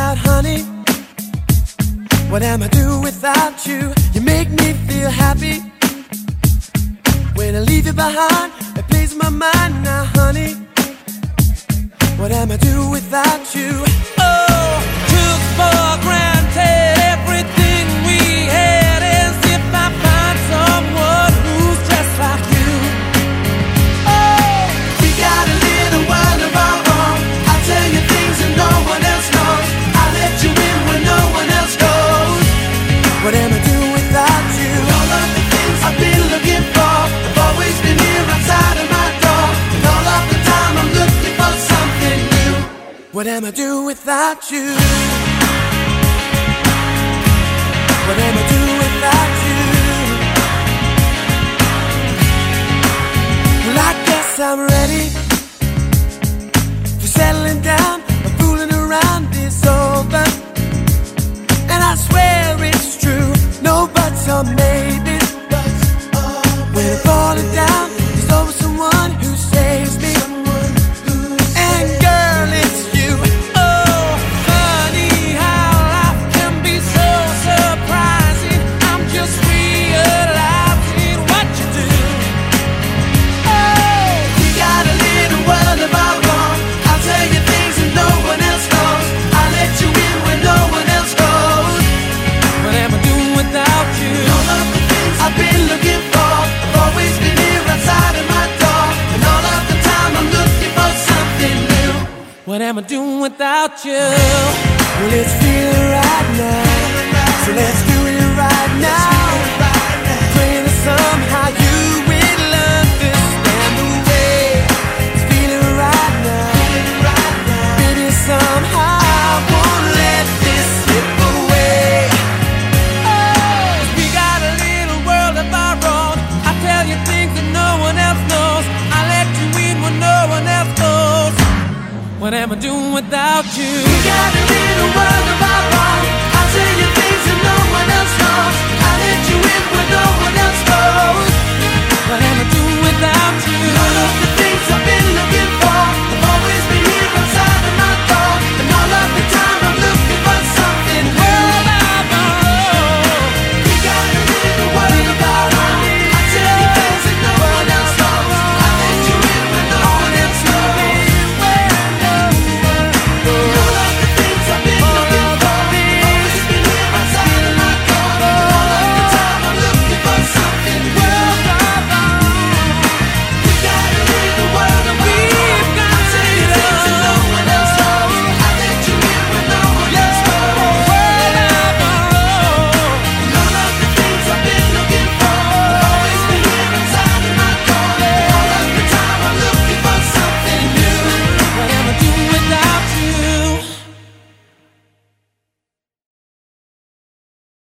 without honey? What am I do without you? You make me feel happy. When I leave you behind, it plays my mind now, honey. What am I do without you? Oh, took for granted everything we had, as if I find someone who's just like you. Oh, we got a little world of our own. I'll tell you things that no one else knows. I'll let you in when no one else goes. What am I do without you? All of the things I've been looking for have always been here outside of my door. And all of the time I'm looking for something new. What am I do without you? What am I do without you? Well, I guess I'm ready for settling down. My fooling around is over, and I swear it's true. No buts or maybes. When I'm falling down, there's always someone who saves me. And girl, it's you. Oh, funny how life can be so surprising. I'm just realizing what you do. Oh, we got a little world of our own. I'll tell you things that no one else knows. I'll let you in when no one else goes. What am I doing without you? All of the things I've been looking for have always been here outside of my door. And all of the time I'm looking for something new. What am I doing without you? Well, it's feeling right now, so let's do it right now. Praying that somehow you will understand the way it's feeling right now. Baby, somehow I won't let this slip away. Oh, we got a little world of our own. I tell you things that no one else knows. I let you in when no one else goes. What am I doing without you? We got a